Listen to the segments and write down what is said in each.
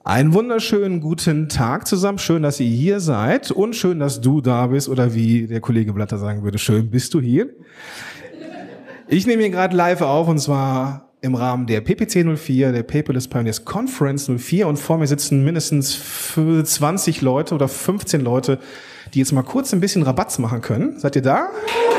Einen wunderschönen guten Tag zusammen. Schön, dass ihr hier seid und schön, dass du da bist oder wie der Kollege Blatter sagen würde, schön bist du hier. Ich nehme hier gerade live auf und zwar im Rahmen der PPC 04, der Paperless Pioneers Conference 04 und vor mir sitzen mindestens 20 Leute oder 15 Leute, die jetzt mal kurz ein bisschen Rabatz machen können. Seid ihr da?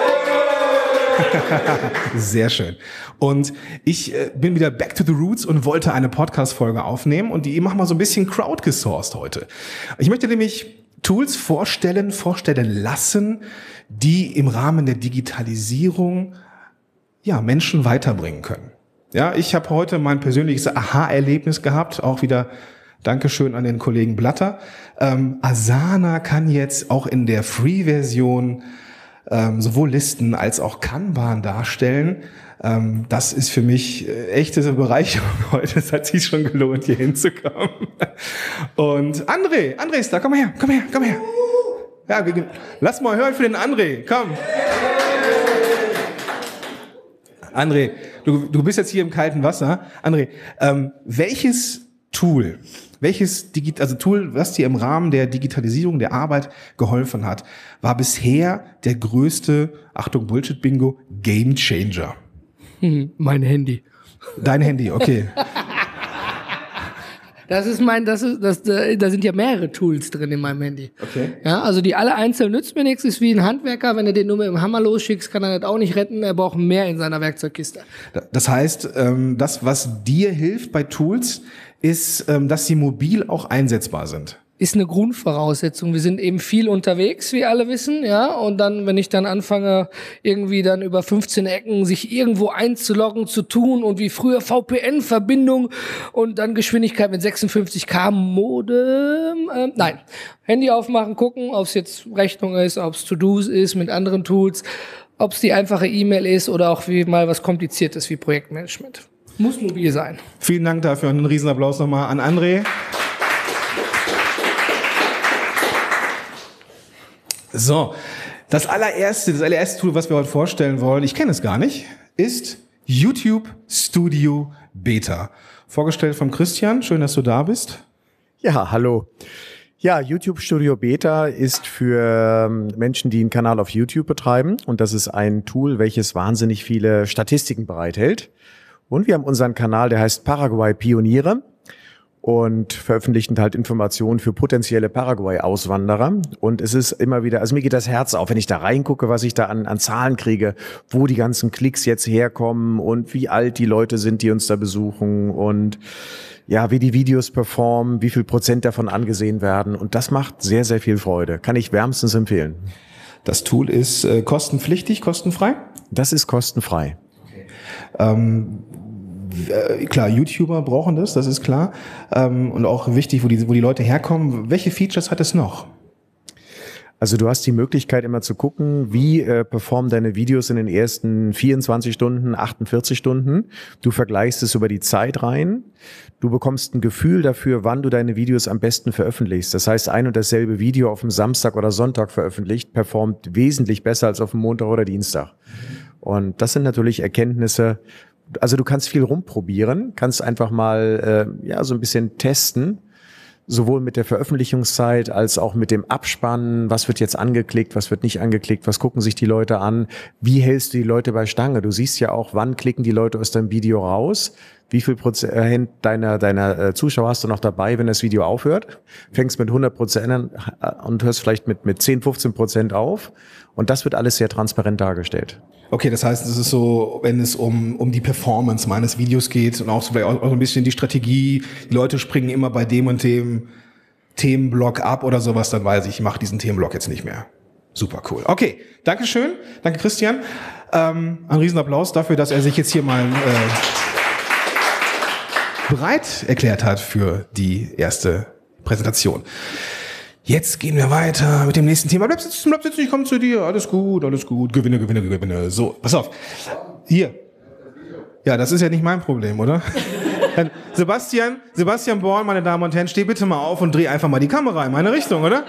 Sehr schön. Und ich bin wieder back to the roots und wollte eine Podcast-Folge aufnehmen und die machen wir so ein bisschen crowdgesourced heute. Ich möchte nämlich Tools vorstellen lassen, die im Rahmen der Digitalisierung Menschen weiterbringen können. Ja, ich habe heute mein persönliches Aha-Erlebnis gehabt, auch wieder Dankeschön an den Kollegen Blatter. Asana kann jetzt auch in der Free-Version sowohl Listen als auch Kanban darstellen. Das ist für mich echte Bereicherung heute. Es hat sich schon gelohnt, hier hinzukommen. Und André ist da. Komm her. Ja, lass mal hören für den André. Komm. André, du bist jetzt hier im kalten Wasser. André, welches Tool, was dir im Rahmen der Digitalisierung der Arbeit geholfen hat, war bisher der größte, Achtung, Bullshit-Bingo, Game Changer? Mein Handy. Dein Handy, okay. Da sind ja mehrere Tools drin in meinem Handy. Okay. Ja, also die alle einzeln nützt mir nichts, ist wie ein Handwerker, wenn du den nur mit dem Hammer losschickst, kann er das auch nicht retten, er braucht mehr in seiner Werkzeugkiste. Das heißt, das, was dir hilft bei Tools, ist, dass sie mobil auch einsetzbar sind. Ist eine Grundvoraussetzung. Wir sind eben viel unterwegs, wie alle wissen, ja. Und dann, wenn ich dann anfange, irgendwie dann über 15 Ecken sich irgendwo einzuloggen, zu tun und wie früher VPN-Verbindung und dann Geschwindigkeit mit 56 km Modem. Nein, Handy aufmachen, gucken, ob es jetzt Rechnung ist, ob es To-Dos ist mit anderen Tools, ob es die einfache E-Mail ist oder auch wie mal was Kompliziertes wie Projektmanagement. Muss mobil sein. Vielen Dank dafür und einen Riesenapplaus nochmal an André. So, das allererste Tool, was wir heute vorstellen wollen, ich kenne es gar nicht, ist YouTube Studio Beta. Vorgestellt vom Christian, schön, dass du da bist. Ja, hallo. Ja, YouTube Studio Beta ist für Menschen, die einen Kanal auf YouTube betreiben und das ist ein Tool, welches wahnsinnig viele Statistiken bereithält. Und wir haben unseren Kanal, der heißt Paraguay Pioniere und veröffentlichen halt Informationen für potenzielle Paraguay-Auswanderer. Und es ist immer wieder, also mir geht das Herz auf, wenn ich da reingucke, was ich da an Zahlen kriege, wo die ganzen Klicks jetzt herkommen und wie alt die Leute sind, die uns da besuchen und ja, wie die Videos performen, wie viel Prozent davon angesehen werden. Und das macht sehr, sehr viel Freude. Kann ich wärmstens empfehlen. Das Tool ist kostenpflichtig, kostenfrei? Das ist kostenfrei. Okay. Klar, YouTuber brauchen das ist klar. Und auch wichtig, wo die Leute herkommen. Welche Features hat es noch? Also du hast die Möglichkeit immer zu gucken, wie performen deine Videos in den ersten 24 Stunden, 48 Stunden. Du vergleichst es über die Zeit rein. Du bekommst ein Gefühl dafür, wann du deine Videos am besten veröffentlichst. Das heißt, ein und dasselbe Video auf dem Samstag oder Sonntag veröffentlicht, performt wesentlich besser als auf dem Montag oder Dienstag. Und das sind natürlich Erkenntnisse. Also du kannst viel rumprobieren, kannst einfach mal so ein bisschen testen, sowohl mit der Veröffentlichungszeit als auch mit dem Abspannen. Was wird jetzt angeklickt, was wird nicht angeklickt, was gucken sich die Leute an, wie hältst du die Leute bei Stange? Du siehst ja auch, wann klicken die Leute aus deinem Video raus, wie viel Prozent deiner Zuschauer hast du noch dabei, wenn das Video aufhört. Fängst mit 100% an und hörst vielleicht mit 10-15% auf. Und das wird alles sehr transparent dargestellt. Okay, das heißt, es ist so, wenn es um die Performance meines Videos geht und auch so vielleicht auch ein bisschen die Strategie, die Leute springen immer bei dem und dem Themenblock ab oder sowas, dann weiß ich mache diesen Themenblock jetzt nicht mehr. Super cool. Okay, Dankeschön. Danke, Christian. Ein Riesenapplaus dafür, dass er sich jetzt hier mal bereit erklärt hat für die erste Präsentation. Jetzt gehen wir weiter mit dem nächsten Thema. Bleib sitzen, ich komme zu dir. Alles gut. Gewinne. So, pass auf. Hier. Ja, das ist ja nicht mein Problem, oder? Sebastian Born, meine Damen und Herren, steh bitte mal auf und dreh einfach mal die Kamera in meine Richtung, oder?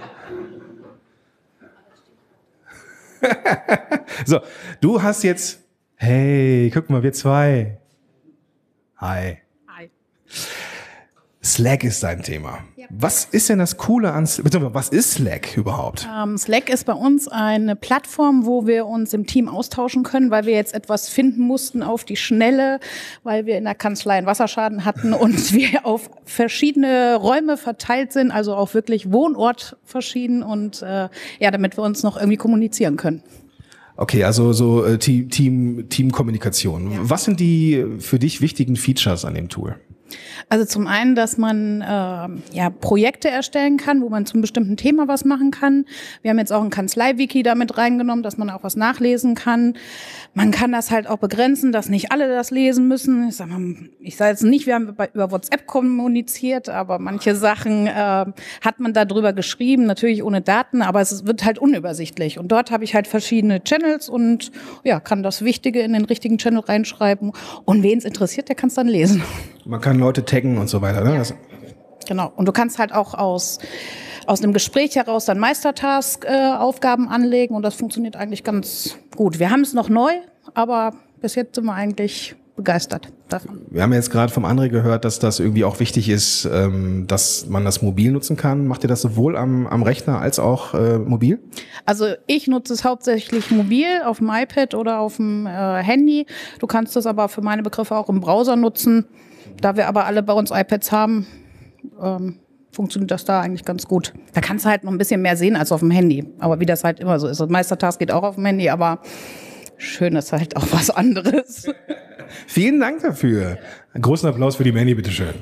So, du hast jetzt... Hey, guck mal, wir zwei. Hi. Hi. Slack ist dein Thema. Ja. Was ist denn das Coole an Slack? Was ist Slack überhaupt? Slack ist bei uns eine Plattform, wo wir uns im Team austauschen können, weil wir jetzt etwas finden mussten auf die Schnelle, weil wir in der Kanzlei einen Wasserschaden hatten und wir auf verschiedene Räume verteilt sind, also auch wirklich Wohnort verschieden und damit wir uns noch irgendwie kommunizieren können. Okay, also so Teamkommunikation. Ja. Was sind die für dich wichtigen Features an dem Tool? Also zum einen, dass man Projekte erstellen kann, wo man zu einem bestimmten Thema was machen kann. Wir haben jetzt auch ein Kanzlei-Wiki damit reingenommen, dass man auch was nachlesen kann. Man kann das halt auch begrenzen, dass nicht alle das lesen müssen. Ich sage jetzt nicht, wir haben über WhatsApp kommuniziert, aber manche Sachen hat man da drüber geschrieben, natürlich ohne Daten, aber es wird halt unübersichtlich. Und dort habe ich halt verschiedene Channels und kann das Wichtige in den richtigen Channel reinschreiben. Und wen es interessiert, der kann es dann lesen. Man kann Leute taggen und so weiter, ne? Ja. Genau. Und du kannst halt auch aus einem Gespräch heraus dann Meistertask-Aufgaben anlegen und das funktioniert eigentlich ganz gut. Wir haben es noch neu, aber bis jetzt sind wir eigentlich begeistert davon. Wir haben jetzt gerade vom André gehört, dass das irgendwie auch wichtig ist, dass man das mobil nutzen kann. Macht ihr das sowohl am Rechner als auch mobil? Also ich nutze es hauptsächlich mobil auf dem iPad oder auf dem Handy. Du kannst es aber für meine Begriffe auch im Browser nutzen. Da wir aber alle bei uns iPads haben, funktioniert das da eigentlich ganz gut. Da kannst du halt noch ein bisschen mehr sehen als auf dem Handy. Aber wie das halt immer so ist. Das Meistertask geht auch auf dem Handy, aber schön ist halt auch was anderes. Vielen Dank dafür. Einen großen Applaus für die Manny, bitteschön.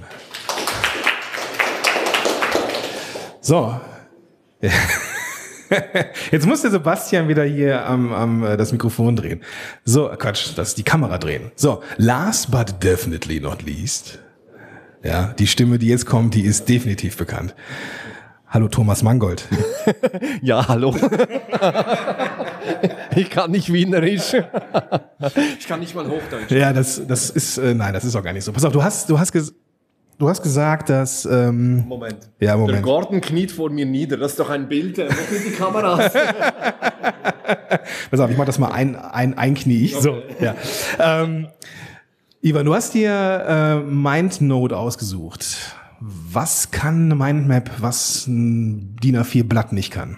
So. Jetzt muss der Sebastian wieder hier das Mikrofon drehen. So, Quatsch, die Kamera drehen. So, last but definitely not least. Ja, die Stimme, die jetzt kommt, die ist definitiv bekannt. Hallo Thomas Mangold. Ja, hallo. Ich kann nicht Wienerisch. Ich kann nicht mal Hochdeutsch. Ja, das ist auch gar nicht so. Pass auf, du hast gesagt, dass... Moment. Ja, Moment. Der Gordon kniet vor mir nieder. Das ist doch ein Bild. Wo sind die Kameras? Pass auf, ich mach das mal ein Knie. Okay. So, ja. Ivan, du hast dir MindNote ausgesucht. Was kann eine Mindmap, was ein DIN A4-Blatt nicht kann?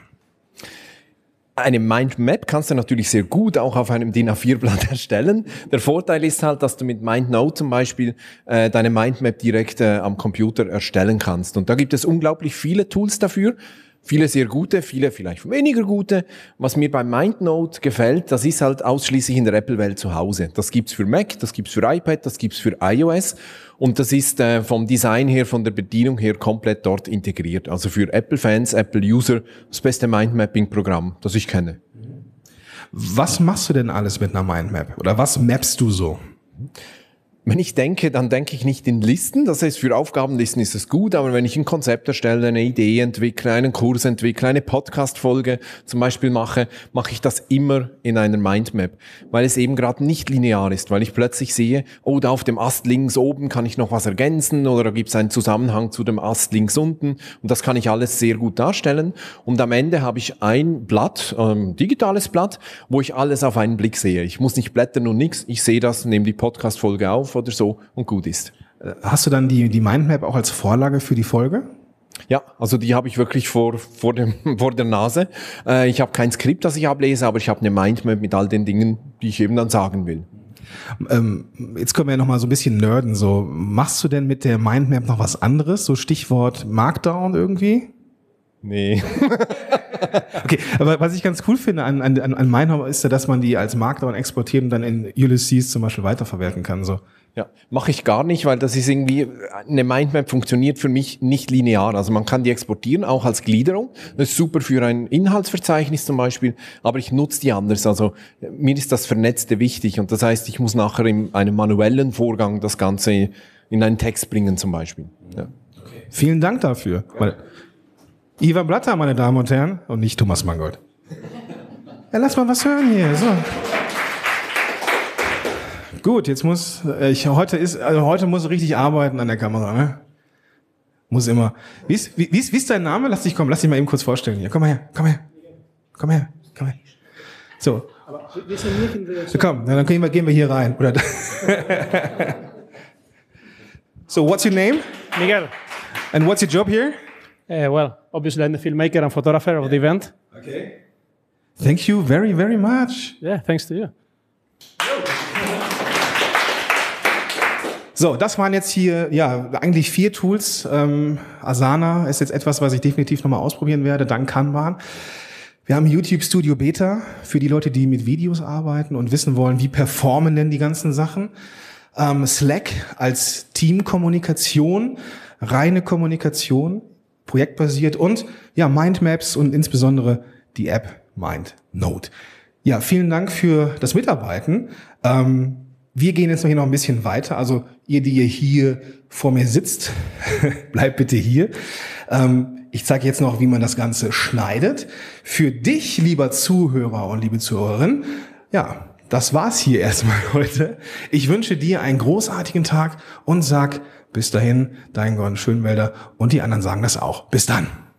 Eine Mindmap kannst du natürlich sehr gut auch auf einem DIN A4-Blatt erstellen. Der Vorteil ist halt, dass du mit MindNote zum Beispiel deine Mindmap direkt am Computer erstellen kannst. Und da gibt es unglaublich viele Tools dafür. Viele sehr gute, viele vielleicht weniger gute. Was mir bei MindNote gefällt, das ist halt ausschließlich in der Apple-Welt zu Hause. Das gibt's für Mac, das gibt's für iPad, das gibt's für iOS. Und das ist vom Design her, von der Bedienung her komplett dort integriert. Also für Apple-Fans, Apple-User das beste Mindmapping-Programm, das ich kenne. Was machst du denn alles mit einer Mindmap? Oder was mappst du so? Wenn ich denke, dann denke ich nicht in Listen. Das heißt, für Aufgabenlisten ist es gut, aber wenn ich ein Konzept erstelle, eine Idee entwickle, einen Kurs entwickle, eine Podcast-Folge zum Beispiel mache ich das immer in einer Mindmap, weil es eben gerade nicht linear ist, weil ich plötzlich sehe, oh, da auf dem Ast links oben kann ich noch was ergänzen oder da gibt es einen Zusammenhang zu dem Ast links unten und das kann ich alles sehr gut darstellen und am Ende habe ich ein Blatt, digitales Blatt, wo ich alles auf einen Blick sehe. Ich muss nicht blättern und nichts, ich sehe das, nehme die Podcast-Folge auf oder so und gut ist. Hast du dann die Mindmap auch als Vorlage für die Folge? Ja, also die habe ich wirklich vor der Nase. Ich habe kein Skript, das ich ablese, aber ich habe eine Mindmap mit all den Dingen, die ich eben dann sagen will. Jetzt können wir ja noch mal so ein bisschen nerden. So, machst du denn mit der Mindmap noch was anderes? So Stichwort Markdown irgendwie? Nee. Okay, aber was ich ganz cool finde an MindMap ist ja, dass man die als Markdown exportiert und dann in Ulysses zum Beispiel weiterverwerten kann. So. Ja, mache ich gar nicht, weil das ist irgendwie, eine Mindmap funktioniert für mich nicht linear. Also man kann die exportieren, auch als Gliederung. Das ist super für ein Inhaltsverzeichnis zum Beispiel, aber ich nutze die anders. Also mir ist das Vernetzte wichtig und das heißt, ich muss nachher in einem manuellen Vorgang das Ganze in einen Text bringen zum Beispiel. Ja. Okay. Vielen Dank dafür. Ja. Ivan Blatter, meine Damen und Herren, und nicht Thomas Mangold. Ja, lass mal was hören hier. So. Gut, jetzt muss heute muss richtig arbeiten an der Kamera, ne? Muss immer. Wie ist dein Name? Lass dich mal eben kurz vorstellen hier. Komm mal her. So. Aber wir sind nicht in der Komm, dann gehen wir hier rein. Oder so, what's your name? Miguel. And what's your job here? Well, obviously I'm the filmmaker and photographer of the event. Okay. Thank you very, very much. Yeah, thanks to you. So, das waren jetzt hier ja eigentlich 4 Tools. Asana ist jetzt etwas, was ich definitiv nochmal ausprobieren werde. Dann Kanban. Wir haben YouTube Studio Beta für die Leute, die mit Videos arbeiten und wissen wollen, wie performen denn die ganzen Sachen. Slack als Teamkommunikation, reine Kommunikation, projektbasiert und ja Mindmaps und insbesondere die App MindNote. Ja, vielen Dank für das Mitarbeiten. Wir gehen jetzt noch hier noch ein bisschen weiter. Also ihr, die ihr hier vor mir sitzt, bleibt bitte hier. Ich zeige jetzt noch, wie man das Ganze schneidet. Für dich, lieber Zuhörer und liebe Zuhörerin, ja, das war's hier erstmal heute. Ich wünsche dir einen großartigen Tag und sag bis dahin, dein Gordon Schönwelder und die anderen sagen das auch. Bis dann.